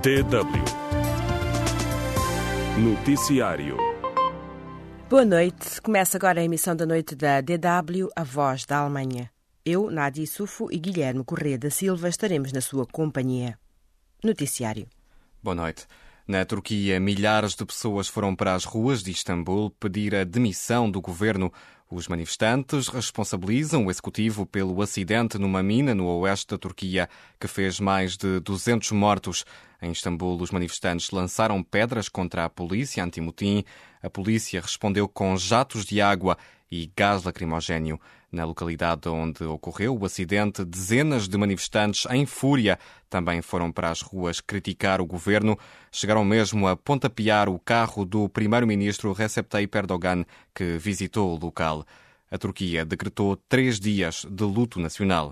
DW Noticiário. Boa noite. Começa agora a emissão da noite da DW, a voz da Alemanha. Eu, Nádia Issoufou e Guilherme Corrêa da Silva estaremos na sua companhia. Noticiário. Boa noite. Na Turquia, milhares de pessoas foram para as ruas de Istambul pedir a demissão do governo. Os manifestantes responsabilizam o executivo pelo acidente numa mina no oeste da Turquia, que fez mais de 200 mortos. Em Istambul, os manifestantes lançaram pedras contra a polícia anti-motim. A polícia respondeu com jatos de água e gás lacrimogéneo. Na localidade onde ocorreu o acidente, dezenas de manifestantes em fúria também foram para as ruas criticar o governo. Chegaram mesmo a pontapear o carro do primeiro-ministro Recep Tayyip Erdogan, que visitou o local. A Turquia decretou 3 dias de luto nacional.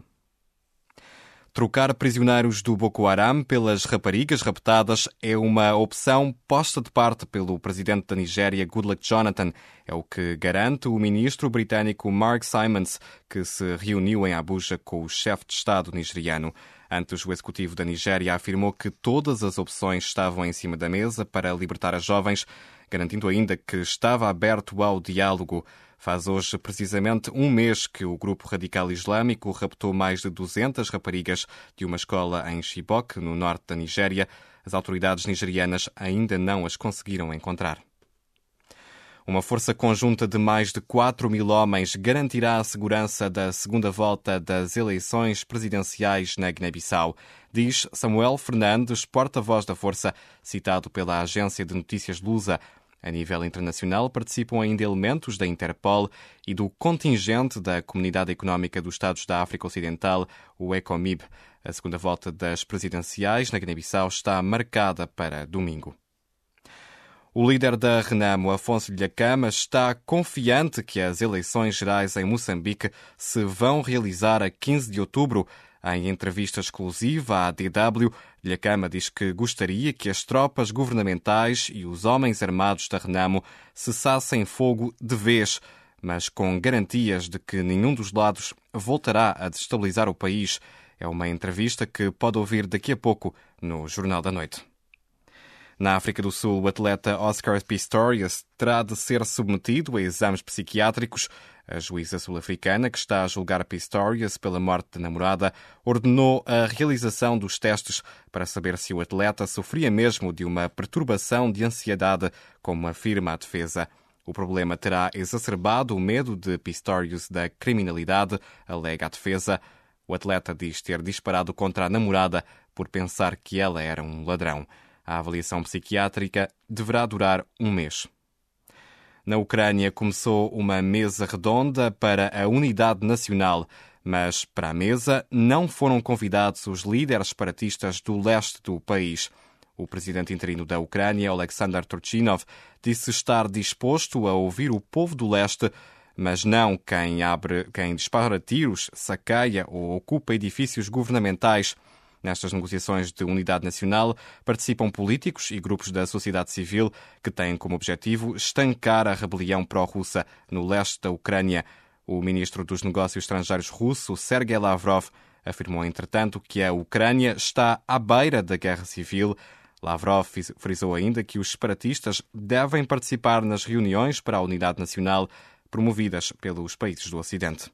Trocar prisioneiros do Boko Haram pelas raparigas raptadas é uma opção posta de parte pelo presidente da Nigéria, Goodluck Jonathan. É o que garante o ministro britânico Mark Simons, que se reuniu em Abuja com o chefe de Estado nigeriano. Antes, o executivo da Nigéria afirmou que todas as opções estavam em cima da mesa para libertar as jovens, garantindo ainda que estava aberto ao diálogo. Faz hoje precisamente um mês que o grupo radical islâmico raptou mais de 200 raparigas de uma escola em Chibok, no norte da Nigéria. As autoridades nigerianas ainda não as conseguiram encontrar. Uma força conjunta de mais de 4.000 homens garantirá a segurança da segunda volta das eleições presidenciais na Guiné-Bissau, diz Samuel Fernandes, porta-voz da força, citado pela agência de notícias Lusa. A nível internacional, participam ainda elementos da Interpol e do contingente da Comunidade Económica dos Estados da África Ocidental, o ECOMIB. A segunda volta das presidenciais na Guiné-Bissau está marcada para domingo. O líder da Renamo, Afonso Dhlakama, está confiante que as eleições gerais em Moçambique se vão realizar a 15 de outubro. Em entrevista exclusiva à DW, Dhlakama diz que gostaria que as tropas governamentais e os homens armados da Renamo cessassem fogo de vez, mas com garantias de que nenhum dos lados voltará a destabilizar o país. É uma entrevista que pode ouvir daqui a pouco no Jornal da Noite. Na África do Sul, o atleta Oscar Pistorius terá de ser submetido a exames psiquiátricos. A juíza sul-africana, que está a julgar Pistorius pela morte da namorada, ordenou a realização dos testes para saber se o atleta sofria mesmo de uma perturbação de ansiedade, como afirma a defesa. O problema terá exacerbado o medo de Pistorius da criminalidade, alega a defesa. O atleta diz ter disparado contra a namorada por pensar que ela era um ladrão. A avaliação psiquiátrica deverá durar um mês. Na Ucrânia começou uma mesa redonda para a unidade nacional, mas para a mesa não foram convidados os líderes separatistas do leste do país. O presidente interino da Ucrânia, Alexander Turchinov, disse estar disposto a ouvir o povo do leste, mas não quem dispara tiros, saqueia ou ocupa edifícios governamentais. Nestas negociações de unidade nacional participam políticos e grupos da sociedade civil que têm como objetivo estancar a rebelião pró-russa no leste da Ucrânia. O ministro dos Negócios Estrangeiros russo, Sergei Lavrov, afirmou, entretanto, que a Ucrânia está à beira da guerra civil. Lavrov frisou ainda que os separatistas devem participar nas reuniões para a unidade nacional promovidas pelos países do Ocidente.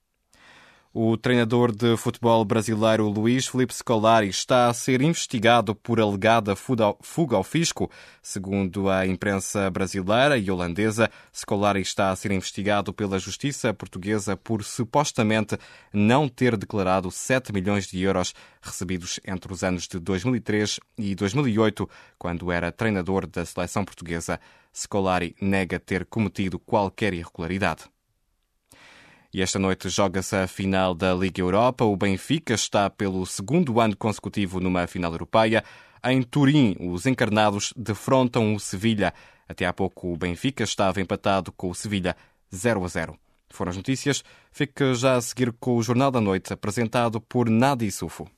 O treinador de futebol brasileiro Luís Felipe Scolari está a ser investigado por alegada fuga ao fisco. Segundo a imprensa brasileira e holandesa, Scolari está a ser investigado pela justiça portuguesa por supostamente não ter declarado 7 milhões de euros recebidos entre os anos de 2003 e 2008, quando era treinador da seleção portuguesa. Scolari nega ter cometido qualquer irregularidade. E esta noite joga-se a final da Liga Europa. O Benfica está pelo segundo ano consecutivo numa final europeia. Em Turim, os encarnados defrontam o Sevilha. Até há pouco o Benfica estava empatado com o Sevilha 0-0. Foram as notícias. Fique já a seguir com o Jornal da Noite, apresentado por Nádia Issoufou.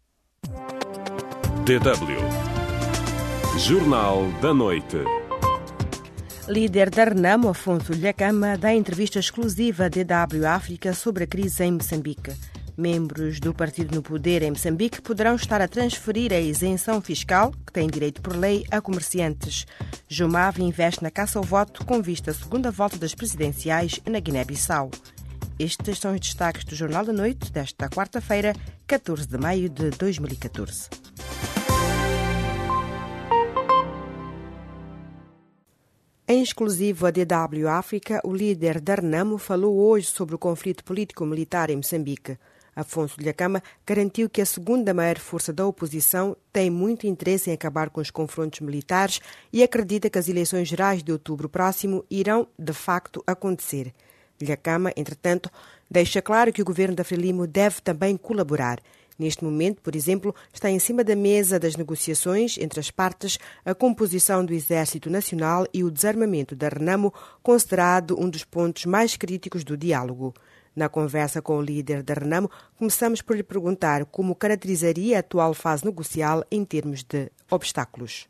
DW Jornal da Noite. Líder da Renamo, Afonso Dhlakama, dá entrevista exclusiva à DW África sobre a crise em Moçambique. Membros do partido no poder em Moçambique poderão estar a transferir a isenção fiscal, que têm direito por lei, a comerciantes. Jomave investe na caça ao voto com vista à segunda volta das presidenciais na Guiné-Bissau. Estes são os destaques do Jornal da Noite desta quarta-feira, 14 de maio de 2014. Em exclusivo à DW África, o líder da Renamo falou hoje sobre o conflito político-militar em Moçambique. Afonso Dhlakama garantiu que a segunda maior força da oposição tem muito interesse em acabar com os confrontos militares e acredita que as eleições gerais de outubro próximo irão, de facto, acontecer. Dhlakama, entretanto, deixa claro que o governo da Frelimo deve também colaborar. Neste momento, por exemplo, está em cima da mesa das negociações entre as partes a composição do Exército Nacional e o desarmamento da Renamo, considerado um dos pontos mais críticos do diálogo. Na conversa com o líder da Renamo, começamos por lhe perguntar como caracterizaria a atual fase negocial em termos de obstáculos.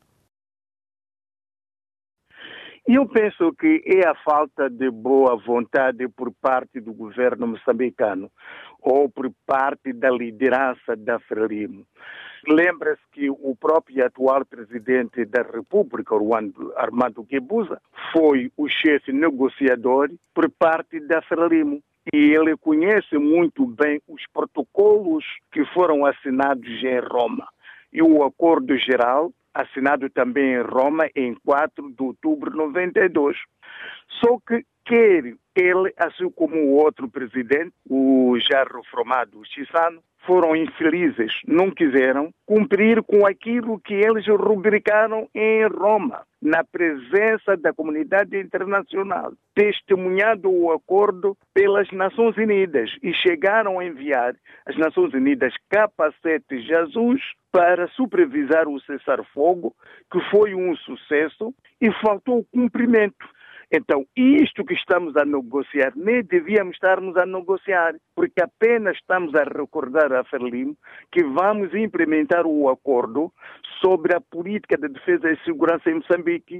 Eu penso que é a falta de boa vontade por parte do governo moçambicano ou por parte da liderança da Frelimo. Lembra-se que o próprio atual presidente da República, Armando Guebuza, foi o chefe negociador por parte da Frelimo. E ele conhece muito bem os protocolos que foram assinados em Roma. E o acordo geral, assinado também em Roma em 4 de outubro de 92. Só que quer ele, assim como o outro presidente, o já reformado Chissano, foram infelizes, não quiseram cumprir com aquilo que eles rubricaram em Roma, na presença da comunidade internacional, testemunhado o acordo pelas Nações Unidas e chegaram a enviar às Nações Unidas capacetes Jesus para supervisar o cessar-fogo, que foi um sucesso e faltou o cumprimento. Então, isto que estamos a negociar, nem devíamos estarmos a negociar, porque apenas estamos a recordar a Frelimo que vamos implementar o acordo sobre a política de defesa e segurança em Moçambique.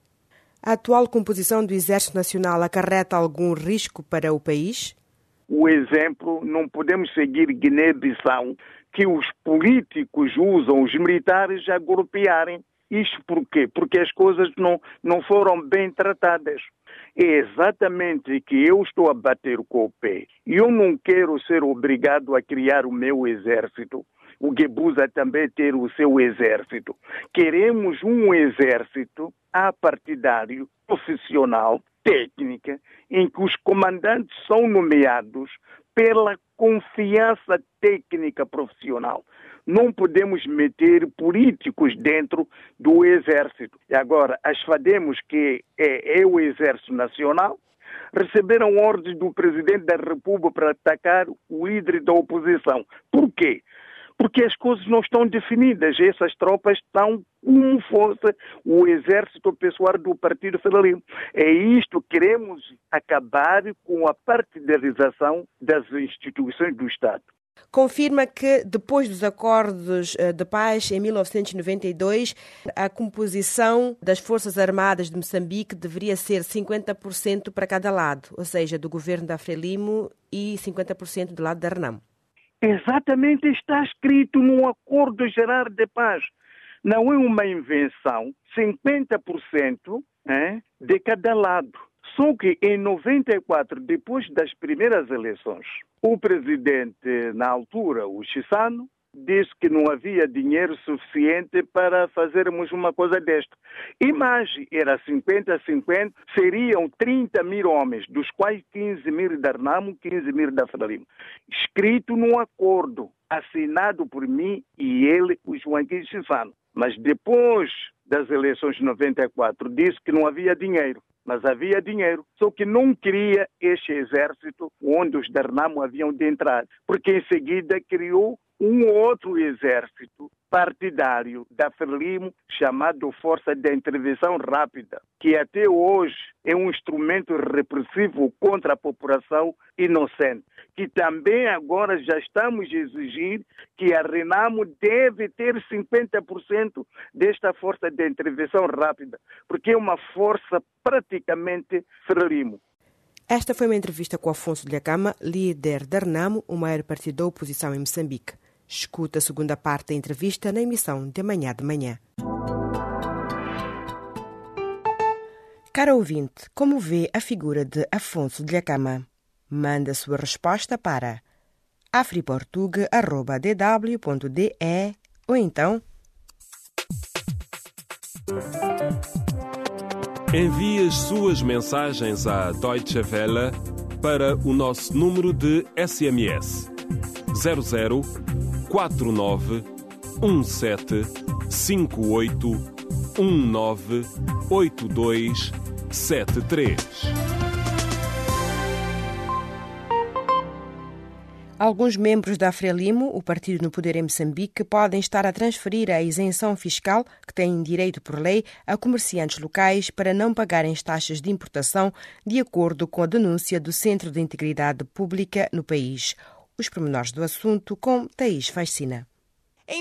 A atual composição do Exército Nacional acarreta algum risco para o país? O exemplo, não podemos seguir Guiné-Bissau, que os políticos usam os militares a golpearem. Isto por quê? Porque as coisas não foram bem tratadas. É exatamente que eu estou a bater com o pé. Eu não quero ser obrigado a criar o meu exército. O Guebuza também ter o seu exército. Queremos um exército apartidário, profissional, técnica, em que os comandantes são nomeados pela confiança técnica profissional. Não podemos meter políticos dentro do exército. E agora, achamos que é o Exército Nacional, receberam ordens do Presidente da República para atacar o líder da oposição. Por quê? Porque as coisas não estão definidas. Essas tropas estão como fosse o exército pessoal do Partido Frelimo. É isto que queremos acabar com a partidarização das instituições do Estado. Confirma que, depois dos acordos de paz em 1992, a composição das Forças Armadas de Moçambique deveria ser 50% para cada lado, ou seja, do governo da Frelimo e 50% do lado da Renamo. Exatamente, está escrito no Acordo Geral de Paz. Não é uma invenção, 50% de cada lado. Só que em 94, depois das primeiras eleições, o presidente, na altura, o Chissano, disse que não havia dinheiro suficiente para fazermos uma coisa desta. E mais, era 50-50, seriam 30 mil homens, dos quais 15 mil da Renamo, 15 mil da Frelimo. Escrito num acordo, assinado por mim e ele, o Joaquim Chissano. Mas depois das eleições de 94, disse que não havia dinheiro. Mas havia dinheiro, só que não queria este exército onde os da Renamo haviam de entrar, porque em seguida criou um outro exército partidário da Frelimo chamado Força de Intervenção Rápida, que até hoje é um instrumento repressivo contra a população inocente, que também agora já estamos a exigir que a Renamo deve ter 50% desta Força de Intervenção Rápida, porque é uma força praticamente Frelimo. Esta foi uma entrevista com Afonso Dhlakama, líder da Renamo, o maior partido da oposição em Moçambique. Escuta a segunda parte da entrevista na emissão de amanhã de manhã. Cara ouvinte, como vê a figura de Afonso Dhlakama? Manda sua resposta para afriportugue@dw.de ou então Envie as suas mensagens à Deutsche Welle para o nosso número de SMS 00 49 17 58 19 82 73. Alguns membros da Frelimo, o partido no poder em Moçambique, podem estar a transferir a isenção fiscal que têm direito por lei a comerciantes locais para não pagarem as taxas de importação, de acordo com a denúncia do Centro de Integridade Pública no país. Os pormenores do assunto com Thaís Faicina. Em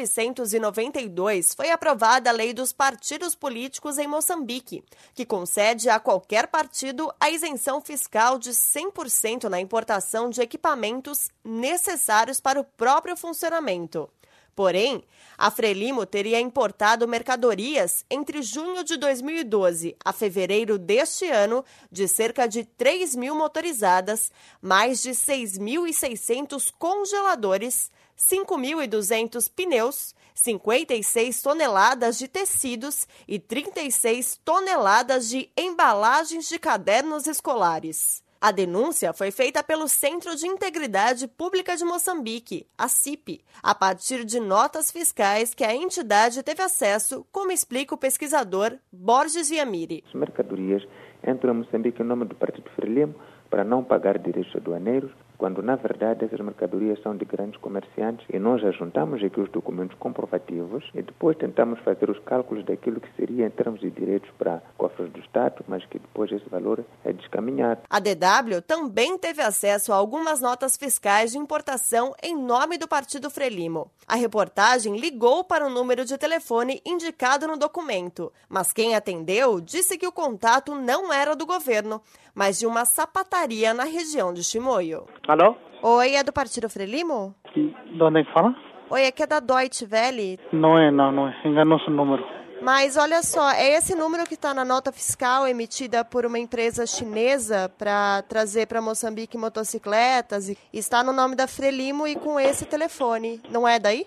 1992, foi aprovada a Lei dos Partidos Políticos em Moçambique, que concede a qualquer partido a isenção fiscal de 100% na importação de equipamentos necessários para o próprio funcionamento. Porém, a Frelimo teria importado mercadorias entre junho de 2012 a fevereiro deste ano de cerca de 3.000 motorizadas, mais de 6.600 congeladores, 5.200 pneus, 56 toneladas de tecidos e 36 toneladas de embalagens de cadernos escolares. A denúncia foi feita pelo Centro de Integridade Pública de Moçambique, a CIP, a partir de notas fiscais que a entidade teve acesso, como explica o pesquisador Borges Viamiri. As mercadorias entram em Moçambique em nome do Partido Frelimo para não pagar direitos aduaneiros, quando na verdade essas mercadorias são de grandes comerciantes, e nós ajuntamos aqui os documentos comprovativos e depois tentamos fazer os cálculos daquilo que seria em termos de direitos para cofres do Estado, mas que depois esse valor é descaminhado. A DW também teve acesso a algumas notas fiscais de importação em nome do Partido Frelimo. A reportagem ligou para o número de telefone indicado no documento, mas quem atendeu disse que o contato não era do governo, mas de uma sapataria na região de Chimoio. Alô? Oi, é do Partido Frelimo? De onde fala? Oi, aqui é da Deutsche Welle. Não é. Enganou-se o número. Mas olha só, é esse número que está na nota fiscal emitida por uma empresa chinesa para trazer para Moçambique motocicletas. E está no nome da Frelimo e com esse telefone. Não é daí?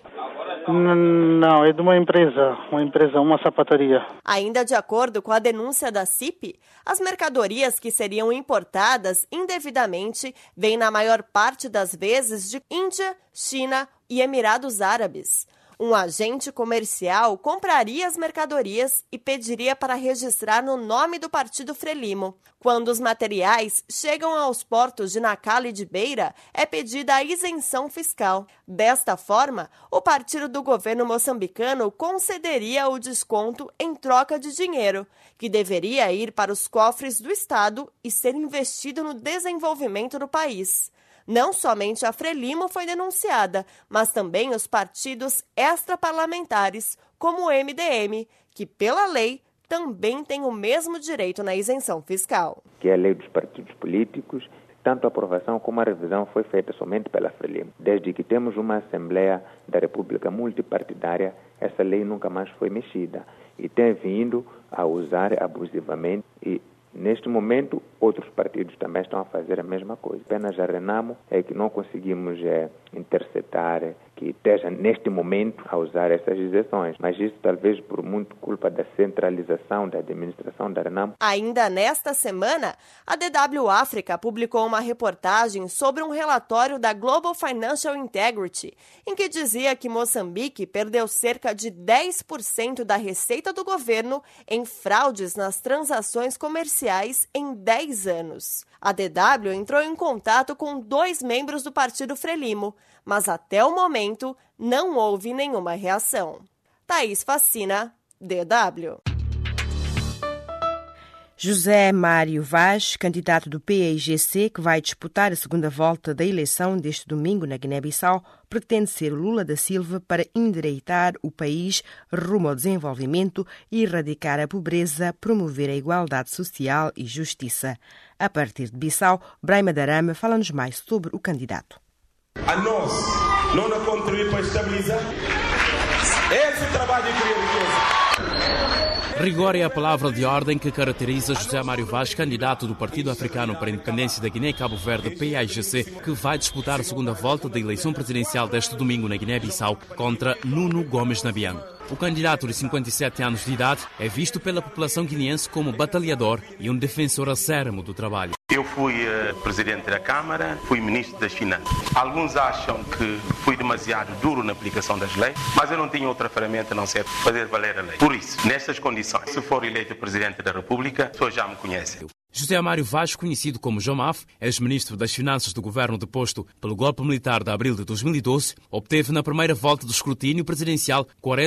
Não, é de uma empresa, uma sapataria. Ainda de acordo com a denúncia da CIP, as mercadorias que seriam importadas indevidamente vêm na maior parte das vezes de Índia, China e Emirados Árabes. Um agente comercial compraria as mercadorias e pediria para registrar no nome do Partido Frelimo. Quando os materiais chegam aos portos de Nacala e de Beira, é pedida a isenção fiscal. Desta forma, o partido do governo moçambicano concederia o desconto em troca de dinheiro, que deveria ir para os cofres do Estado e ser investido no desenvolvimento do país. Não somente a Frelimo foi denunciada, mas também os partidos extraparlamentares, como o MDM, que, pela lei, também tem o mesmo direito na isenção fiscal. Que é a lei dos partidos políticos, tanto a aprovação como a revisão foi feita somente pela Frelimo. Desde que temos uma Assembleia da República multipartidária, essa lei nunca mais foi mexida e tem vindo a usar abusivamente e neste momento, outros partidos também estão a fazer a mesma coisa. Apenas a Renamo é que não conseguimos interceptar que esteja neste momento a usar essas isenções. Mas isso talvez por muito culpa da centralização da administração da Renamo. Ainda nesta semana, a DW África publicou uma reportagem sobre um relatório da Global Financial Integrity, em que dizia que Moçambique perdeu cerca de 10% da receita do governo em fraudes nas transações comerciais em 10 anos. A DW entrou em contato com 2 membros do Partido Frelimo, mas até o momento não houve nenhuma reação. Thaís Faicina, DW. José Mário Vaz, candidato do PAIGC, que vai disputar a segunda volta da eleição deste domingo na Guiné-Bissau, pretende ser o Lula da Silva para endireitar o país rumo ao desenvolvimento e erradicar a pobreza, promover a igualdade social e justiça. A partir de Bissau, Braima Darama fala-nos mais sobre o candidato. A nós não nos contribuir para estabilizar. Esse é o trabalho de criar riqueza. Rigor é a palavra de ordem que caracteriza José Mário Vaz, candidato do Partido Africano para a Independência da Guiné e Cabo Verde, PAIGC, que vai disputar a segunda volta da eleição presidencial deste domingo na Guiné-Bissau contra Nuno Gomes Nabian. O candidato de 57 anos de idade é visto pela população guineense como batalhador e um defensor acérrimo do trabalho. Eu fui presidente da Câmara, fui ministro das Finanças. Alguns acham que fui demasiado duro na aplicação das leis, mas eu não tinha outra ferramenta a não ser fazer valer a lei. Por isso, nestas condições, se for eleito presidente da República, as pessoas já me conhecem. José Mário Vaz, conhecido como Jomaf, ex-ministro das Finanças do governo deposto pelo golpe militar de abril de 2012, obteve na primeira volta do escrutínio presidencial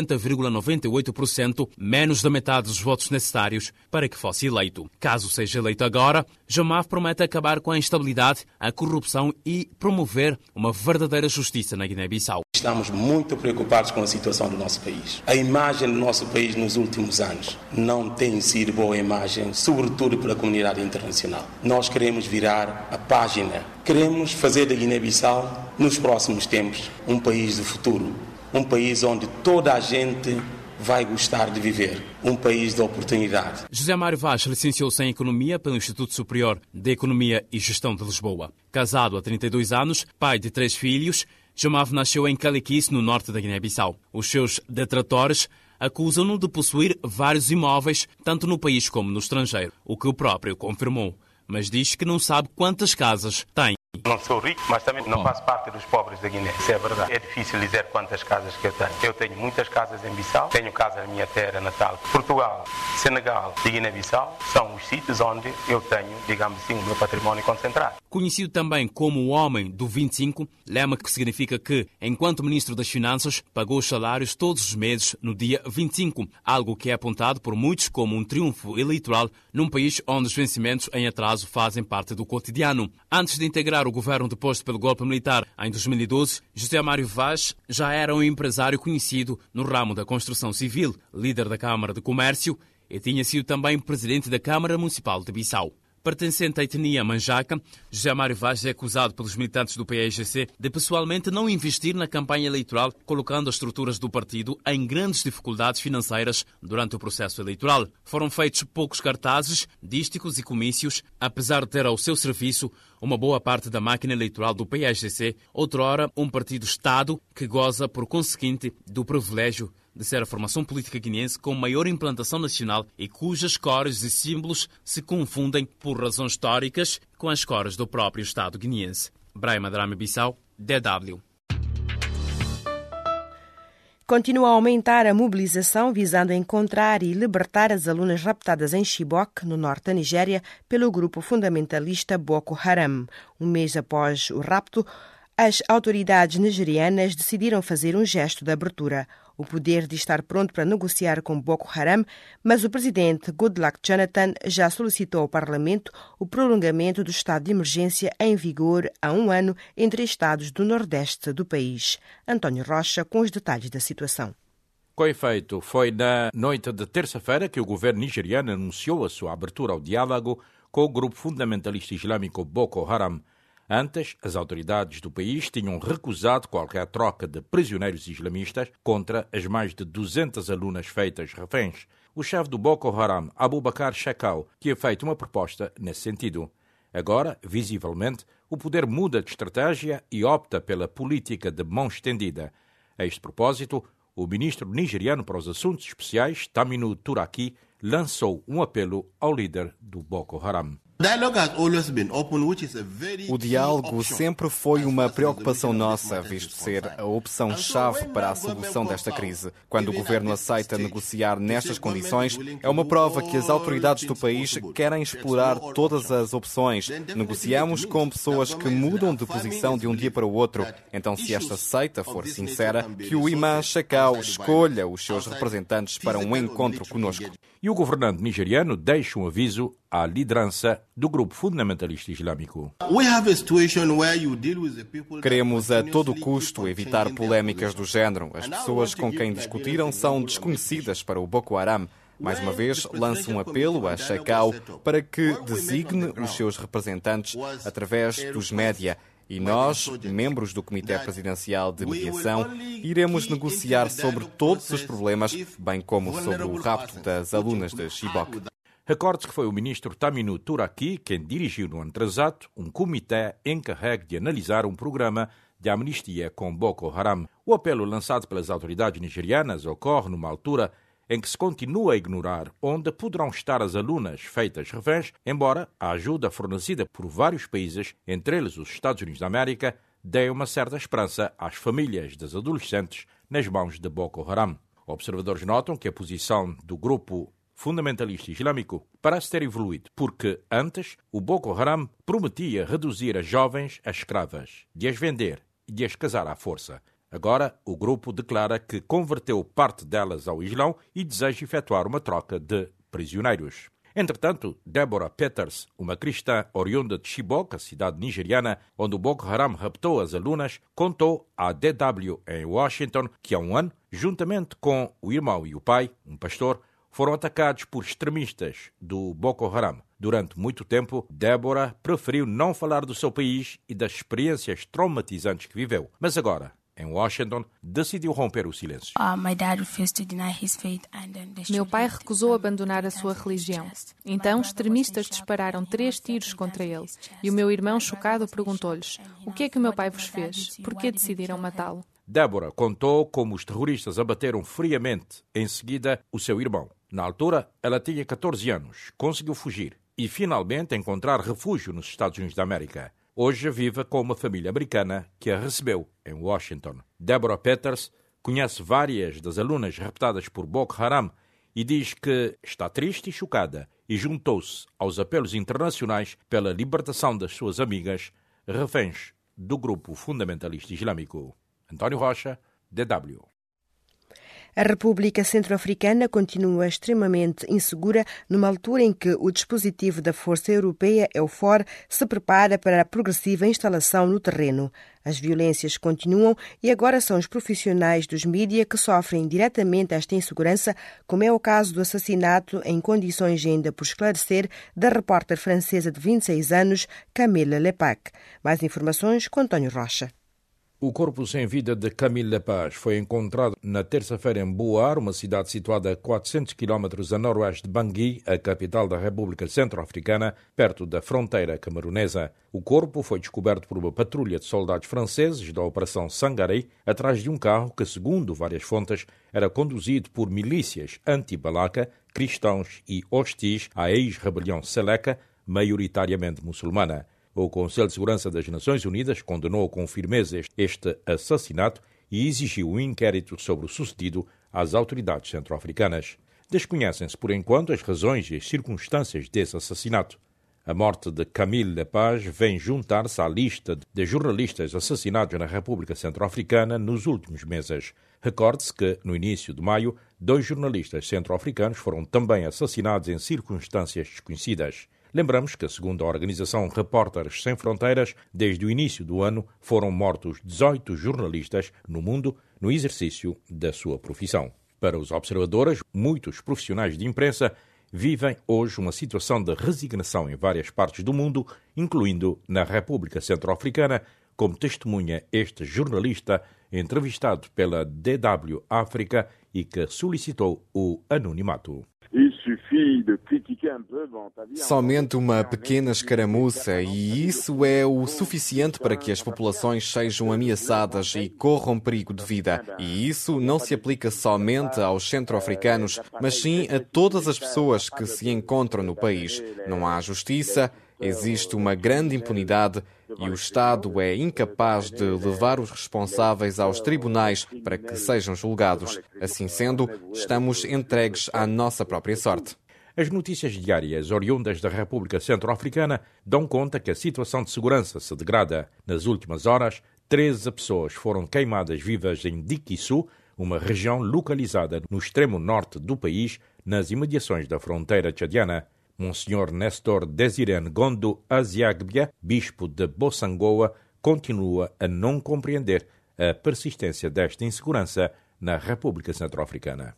40,98%, menos da metade dos votos necessários para que fosse eleito. Caso seja eleito agora, Jomaf promete acabar com a instabilidade, a corrupção e promover uma verdadeira justiça na Guiné-Bissau. Estamos muito preocupados com a situação do nosso país. A imagem do nosso país nos últimos anos não tem sido boa imagem, sobretudo para a comunidade internacional. Nós queremos virar a página. Queremos fazer da Guiné-Bissau, nos próximos tempos, um país do futuro. Um país onde toda a gente vai gostar de viver. Um país de oportunidade. José Mário Vaz licenciou-se em Economia pelo Instituto Superior de Economia e Gestão de Lisboa. Casado há 32 anos, pai de 3 filhos, Jomaf nasceu em Caliquice, no norte da Guiné-Bissau. Os seus detratores acusam-no de possuir vários imóveis, tanto no país como no estrangeiro, o que o próprio confirmou, mas diz que não sabe quantas casas tem. Não sou rico, mas também não faço parte dos pobres da Guiné. Isso é verdade. É difícil dizer quantas casas que eu tenho. Eu tenho muitas casas em Bissau, tenho casa na minha terra natal. Portugal, Senegal e Guiné-Bissau são os sítios onde eu tenho, digamos assim, o meu património concentrado. Conhecido também como o Homem do 25, lema que significa que, enquanto Ministro das Finanças, pagou os salários todos os meses no dia 25, algo que é apontado por muitos como um triunfo eleitoral num país onde os vencimentos em atraso fazem parte do cotidiano. Antes de integrar o governo deposto pelo golpe militar em 2012, José Mário Vaz já era um empresário conhecido no ramo da construção civil, líder da Câmara de Comércio e tinha sido também presidente da Câmara Municipal de Bissau. Pertencente à etnia manjaca, José Mário Vaz é acusado pelos militantes do PAIGC de pessoalmente não investir na campanha eleitoral, colocando as estruturas do partido em grandes dificuldades financeiras durante o processo eleitoral. Foram feitos poucos cartazes, dísticos e comícios, apesar de ter ao seu serviço uma boa parte da máquina eleitoral do PAIGC, outrora um partido-Estado que goza, por conseguinte, do privilégio de ser a formação política guineense com maior implantação nacional e cujas cores e símbolos se confundem por razões históricas com as cores do próprio Estado guineense. Braima Darama, Bissau, DW. Continua a aumentar a mobilização visando encontrar e libertar as alunas raptadas em Chibok, no norte da Nigéria, pelo grupo fundamentalista Boko Haram. Um mês após o rapto, as autoridades nigerianas decidiram fazer um gesto de abertura. O poder de estar pronto para negociar com Boko Haram, mas o presidente Goodluck Jonathan já solicitou ao Parlamento o prolongamento do estado de emergência em vigor há 1 ano entre estados do nordeste do país. António Rocha com os detalhes da situação. Com efeito, foi na noite de terça-feira que o governo nigeriano anunciou a sua abertura ao diálogo com o grupo fundamentalista islâmico Boko Haram. Antes, as autoridades do país tinham recusado qualquer troca de prisioneiros islamistas contra as mais de 200 alunas feitas reféns. O chefe do Boko Haram, Abubakar Shekau, tinha feito uma proposta nesse sentido. Agora, visivelmente, o poder muda de estratégia e opta pela política de mão estendida. A este propósito, o ministro nigeriano para os Assuntos Especiais, Taminu Turaki, lançou um apelo ao líder do Boko Haram. O diálogo sempre foi uma preocupação nossa, visto ser a opção-chave para a solução desta crise. Quando o governo aceita negociar nestas condições, é uma prova que as autoridades do país querem explorar todas as opções. Negociamos com pessoas que mudam de posição de um dia para o outro. Então, se esta seita for sincera, que o imã Shekau escolha os seus representantes para um encontro conosco. E o governante nigeriano deixa um aviso à liderança do grupo fundamentalista islâmico. Queremos a todo custo evitar polémicas do género. As pessoas com quem discutiram são desconhecidas para o Boko Haram. Mais uma vez, lanço um apelo a Shekau para que designe os seus representantes através dos média. E nós, membros do Comitê Presidencial de Mediação, iremos negociar sobre todos os problemas, bem como sobre o rapto das alunas de Chibok. Recorde-se que foi o ministro Taminu Turaki quem dirigiu no ano atrasado um comitê encarregue de analisar um programa de amnistia com Boko Haram. O apelo lançado pelas autoridades nigerianas ocorre numa altura em que se continua a ignorar onde poderão estar as alunas feitas reféns, embora a ajuda fornecida por vários países, entre eles os Estados Unidos da América, dê uma certa esperança às famílias das adolescentes nas mãos de Boko Haram. Observadores notam que a posição do grupo fundamentalista islâmico parece ter evoluído, porque antes o Boko Haram prometia reduzir as jovens a escravas, de as vender e de as casar à força. Agora, o grupo declara que converteu parte delas ao Islão e deseja efetuar uma troca de prisioneiros. Entretanto, Deborah Peters, uma cristã oriunda de Chibok, a cidade nigeriana onde o Boko Haram raptou as alunas, contou à DW em Washington que há um ano, juntamente com o irmão e o pai, um pastor, foram atacados por extremistas do Boko Haram. Durante muito tempo, Deborah preferiu não falar do seu país e das experiências traumatizantes que viveu. Mas agora, em Washington, decidiu romper o silêncio. Meu pai recusou abandonar a sua religião. Então, extremistas dispararam 3 tiros contra ele. E o meu irmão, chocado, perguntou-lhes: "O que é que o meu pai vos fez? Por que decidiram matá-lo?" Deborah contou como os terroristas abateram friamente em seguida o seu irmão. Na altura, ela tinha 14 anos, conseguiu fugir e finalmente encontrar refúgio nos Estados Unidos da América. Hoje vive com uma família americana que a recebeu em Washington. Deborah Peters conhece várias das alunas raptadas por Boko Haram e diz que está triste e chocada e juntou-se aos apelos internacionais pela libertação das suas amigas, reféns do grupo fundamentalista islâmico. António Rocha, DW. A República Centro-Africana continua extremamente insegura numa altura em que o dispositivo da Força Europeia, EUFOR, se prepara para a progressiva instalação no terreno. As violências continuam e agora são os profissionais dos mídia que sofrem diretamente esta insegurança, como é o caso do assassinato, em condições ainda por esclarecer, da repórter francesa de 26 anos, Camille Lepage. Mais informações com António Rocha. O corpo sem vida de Camille Lepage foi encontrado na terça-feira em Buar, uma cidade situada a 400 km a noroeste de Bangui, a capital da República Centro-Africana, perto da fronteira camerunesa. O corpo foi descoberto por uma patrulha de soldados franceses da Operação Sangaré, atrás de um carro que, segundo várias fontes, era conduzido por milícias anti-Balaka, cristãos e hostis à ex-rebelião Seleka, maioritariamente muçulmana. O Conselho de Segurança das Nações Unidas condenou com firmeza este assassinato e exigiu um inquérito sobre o sucedido às autoridades centro-africanas. Desconhecem-se, por enquanto, as razões e as circunstâncias desse assassinato. A morte de Camille Lepage vem juntar-se à lista de jornalistas assassinados na República Centro-Africana nos últimos meses. Recorde-se que, no início de maio, 2 jornalistas centro-africanos foram também assassinados em circunstâncias desconhecidas. Lembramos que, segundo a organização Repórteres Sem Fronteiras, desde o início do ano foram mortos 18 jornalistas no mundo no exercício da sua profissão. Para os observadores, muitos profissionais de imprensa vivem hoje uma situação de resignação em várias partes do mundo, incluindo na República Centro-Africana, como testemunha este jornalista entrevistado pela DW África e que solicitou o anonimato. Somente uma pequena escaramuça e isso é o suficiente para que as populações sejam ameaçadas e corram perigo de vida. E isso não se aplica somente aos centro-africanos, mas sim a todas as pessoas que se encontram no país. Não há justiça Existe uma grande impunidade e o Estado é incapaz de levar os responsáveis aos tribunais para que sejam julgados. Assim sendo, estamos entregues à nossa própria sorte. As notícias diárias oriundas da República Centro-Africana dão conta que a situação de segurança se degrada. Nas últimas horas, 13 pessoas foram queimadas vivas em Dikisu, uma região localizada no extremo norte do país, nas imediações da fronteira tchadiana. Monsenhor Nestor Desiré Ngondo Aziagbia, bispo de Bossangoa, continua a não compreender a persistência desta insegurança na República Centro-Africana.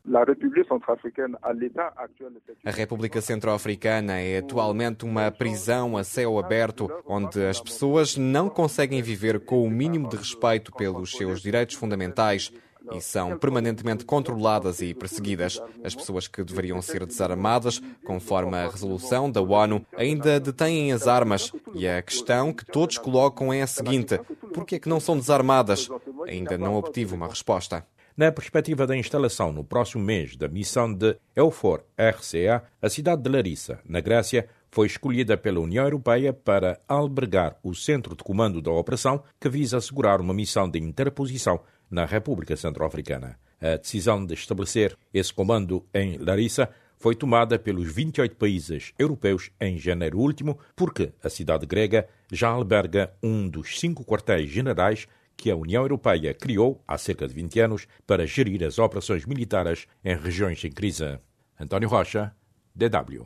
A República Centro-Africana é atualmente uma prisão a céu aberto, onde as pessoas não conseguem viver com o mínimo de respeito pelos seus direitos fundamentais e são permanentemente controladas e perseguidas. As pessoas que deveriam ser desarmadas, conforme a resolução da ONU, ainda detêm as armas. E a questão que todos colocam é a seguinte: por que é que não são desarmadas? Ainda não obtive uma resposta. Na perspectiva da instalação no próximo mês da missão de EUFOR RCA, a cidade de Larissa, na Grécia, foi escolhida pela União Europeia para albergar o centro de comando da operação que visa assegurar uma missão de interposição na República Centro-Africana. A decisão de estabelecer esse comando em Larissa foi tomada pelos 28 países europeus em janeiro último, porque a cidade grega já alberga um dos 5 quartéis generais que a União Europeia criou há cerca de 20 anos para gerir as operações militares em regiões em crise. António Rocha, DW.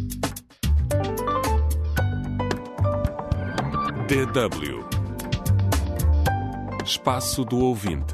DW. Espaço do Ouvinte.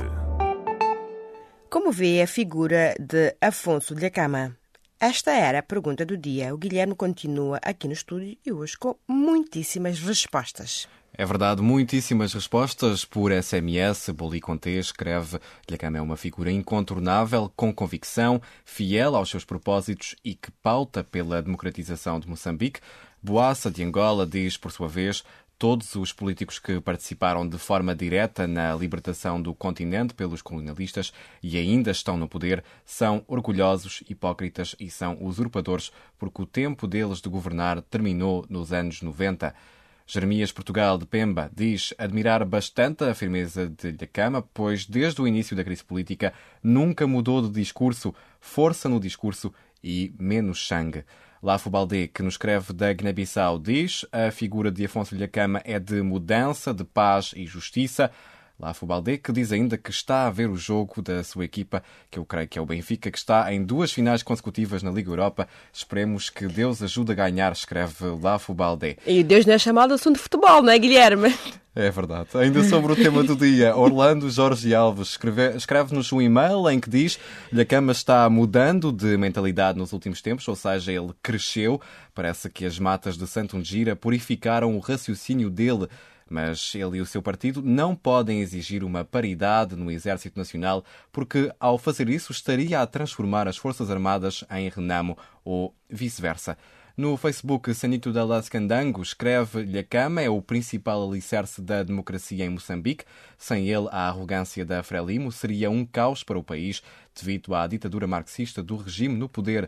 Como vê a figura de Afonso Dhlakama? Esta era a pergunta do dia. O Guilherme continua aqui no estúdio e hoje com muitíssimas respostas. É verdade, muitíssimas respostas por SMS. Boli Conté escreve: Dhlakama é uma figura incontornável, com convicção, fiel aos seus propósitos e que pauta pela democratização de Moçambique. Boassa de Angola diz, por sua vez: todos os políticos que participaram de forma direta na libertação do continente pelos colonialistas e ainda estão no poder são orgulhosos, hipócritas e são usurpadores, porque o tempo deles de governar terminou nos anos 90. Jeremias Portugal de Pemba diz admirar bastante a firmeza de Dhlakama, pois desde o início da crise política nunca mudou de discurso, força no discurso e menos sangue. Lafo Baldé, que nos escreve da Guiné-Bissau, diz a figura de Afonso Dhlakama é de mudança, de paz e justiça. Lafo Baldé, que diz ainda que está a ver o jogo da sua equipa, que eu creio que é o Benfica, que está em 2 finais consecutivas na Liga Europa. Esperemos que Deus ajude a ganhar, escreve Lafo Baldé. E Deus não é chamado assunto de futebol, não é, Guilherme? É verdade. Ainda sobre o tema do dia, Orlando Jorge Alves escreve-nos um e-mail em que diz: Dhlakama está mudando de mentalidade nos últimos tempos, ou seja, ele cresceu. Parece que as matas de Santo Ngira purificaram o raciocínio dele. Mas ele e o seu partido não podem exigir uma paridade no Exército Nacional, porque, ao fazer isso, estaria a transformar as Forças Armadas em Renamo ou vice-versa. No Facebook, Sanito Dallas Candango escreve: Dhlakama é o principal alicerce da democracia em Moçambique. Sem ele, a arrogância da Frelimo seria um caos para o país, devido à ditadura marxista do regime no poder.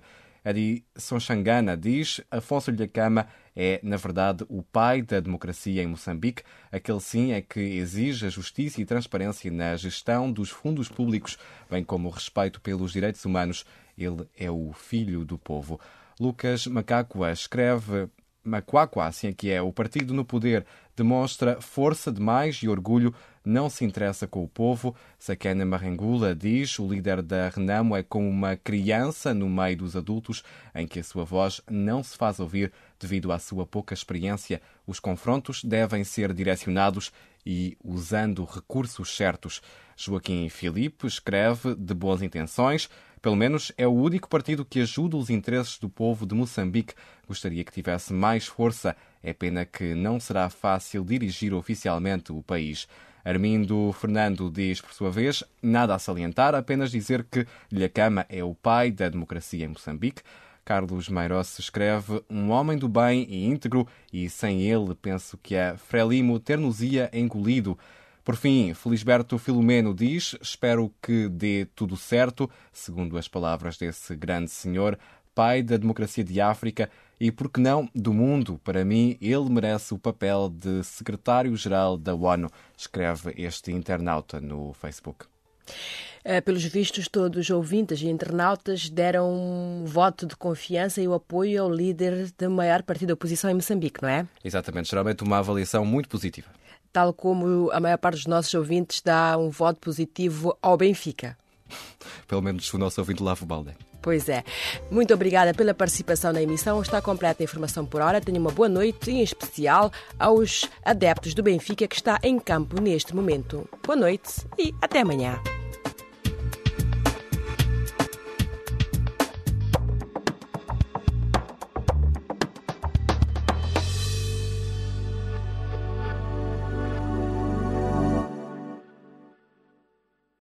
Edson Xangana diz: Afonso Dhlakama é, na verdade, o pai da democracia em Moçambique. Aquele sim é que exige a justiça e transparência na gestão dos fundos públicos, bem como o respeito pelos direitos humanos. Ele é o filho do povo. Lucas Macacua escreve: Macuacua, assim é que é, o partido no poder demonstra força demais e orgulho, não se interessa com o povo. Sakena Marengula diz: o líder da Renamo é como uma criança no meio dos adultos, em que a sua voz não se faz ouvir devido à sua pouca experiência. Os confrontos devem ser direcionados e usando recursos certos. Joaquim Filipe escreve: de boas intenções, pelo menos é o único partido que ajuda os interesses do povo de Moçambique. Gostaria que tivesse mais força. É pena que não será fácil dirigir oficialmente o país. Armindo Fernando diz, por sua vez: nada a salientar, apenas dizer que Dhlakama é o pai da democracia em Moçambique. Carlos Meiros escreve: um homem do bem e íntegro, e sem ele penso que a Frelimo ter-nos-ia engolido. Por fim, Felisberto Filomeno diz: espero que dê tudo certo, segundo as palavras desse grande senhor, pai da democracia de África, e, por que não, do mundo. Para mim, ele merece o papel de secretário-geral da ONU, escreve este internauta no Facebook. Pelos vistos, todos os ouvintes e internautas deram um voto de confiança e o apoio ao líder do maior partido da oposição em Moçambique, não é? Exatamente, geralmente uma avaliação muito positiva. Tal como a maior parte dos nossos ouvintes dá um voto positivo ao Benfica. Pelo menos o nosso ouvinte Lavo Balde. Pois é. Muito obrigada pela participação na emissão. Está completa a informação por hora. Tenha uma boa noite, em especial aos adeptos do Benfica que está em campo neste momento. Boa noite e até amanhã.